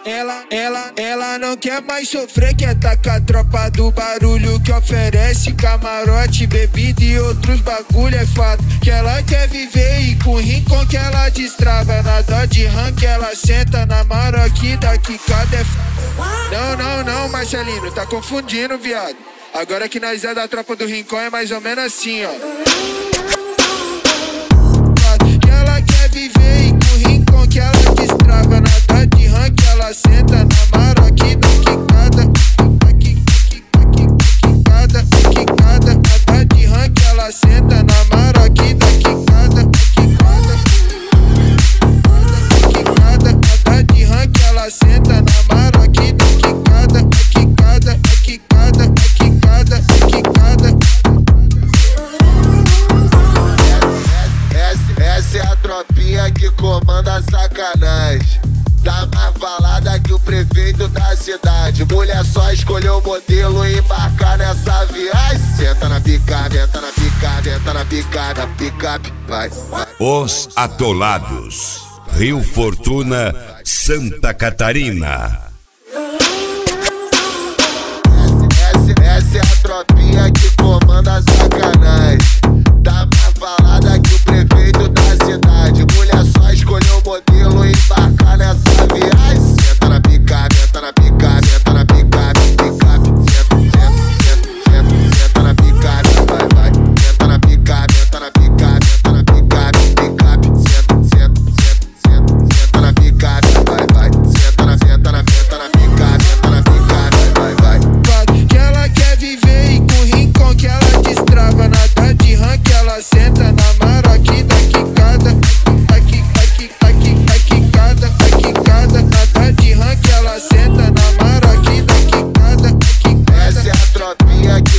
Ela não quer mais sofrer, quer tacar a tropa do barulho que oferece camarote, bebida e outros bagulho. É fato que ela quer viver e com rincon que ela destrava. Na dó de rank ela senta na maroquinha da quicada. É não, Marcelino, tá confundindo, viado. Agora que nós é da tropa do rincon é mais ou menos assim, ó. Que ela quer viver e com rincon que ela destrava. Na dó de rank ela senta na maroquinha da quicada. Quicada, na dó de rank ela senta na maroquinha da quicada. Quicada, na dó de rank ela senta na maroquinha da quicada. Essa é a tropinha que comanda a sacanagem. Tá mais falada que o prefeito da cidade. Mulher só escolheu o modelo e embarcar nessa viagem. Senta na picada, entra na picada, entra na picada, picape, vai. Os Atolados, Rio Fortuna, Santa Catarina. Essa é a tropinha que comanda a sacanagem. Tá mais falada que o prefeito da cidade. Mulher só escolheu o modelo e embarcar nessa viagem. Senta na picada, entra na picada, entra na picada, picape. Senta na picada, vai. Senta na picada, entra na picada, entra na picada, picape. Senta na picada, vai. Senta na picada, entra na picada, vai. Que ela quer viver e com rincon que ela destrava. Na dó de rank ela senta na maroquinha da quicada. Quicada, na dó de rank ela senta na maroquinha da quicada. Essa é a tropinha que